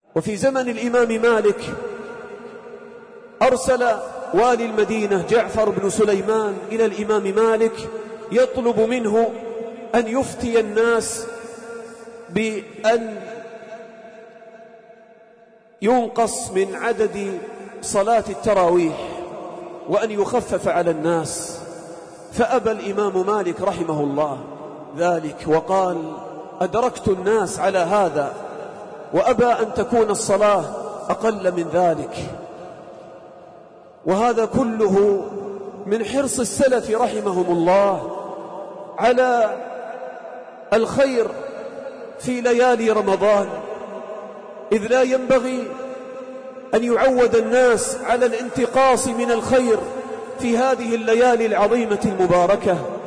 وفي زمن الإمام مالك أرسل والي المدينة جعفر بن سليمان إلى الإمام مالك يطلب منه أن يفتي الناس بأن ينقص من عدد صلاة التراويح وأن يخفف على الناس. فأبى الإمام مالك رحمه الله ذلك وقال: أدركت الناس على هذا، وأبى أن تكون الصلاة أقل من ذلك. وهذا كله من حرص السلف رحمهم الله على الخير في ليالي رمضان، إذ لا ينبغي أن يعود الناس على الانتقاص من الخير في هذه الليالي العظيمة المباركة.